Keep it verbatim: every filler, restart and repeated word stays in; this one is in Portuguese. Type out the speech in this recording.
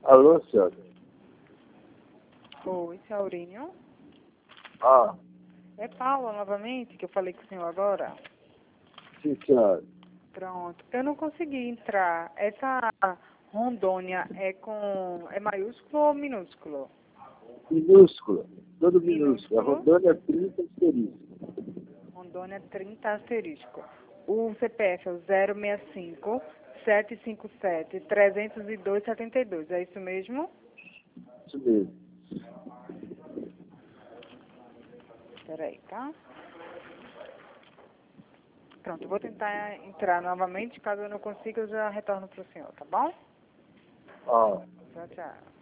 Alô, senhora? Oi, seu Aurinho. Ah, É Paula novamente, que eu falei com o senhor agora. sim, senhora. Pronto. Eu não consegui entrar. Essa Rondônia é com... é maiúsculo ou minúsculo? Minúscula. Todo minúsculo. A Minúsculo. Rondônia trinta asterisco. Rondônia trinta asterisco. O C P F é o zero seis cinco, sete cinco sete, três zero dois, sete dois. É isso mesmo? Isso mesmo. Peraí, tá? Pronto, eu vou tentar entrar novamente. Caso eu não consiga, eu já retorno para o senhor, tá bom? Ah. Tchau, tchau.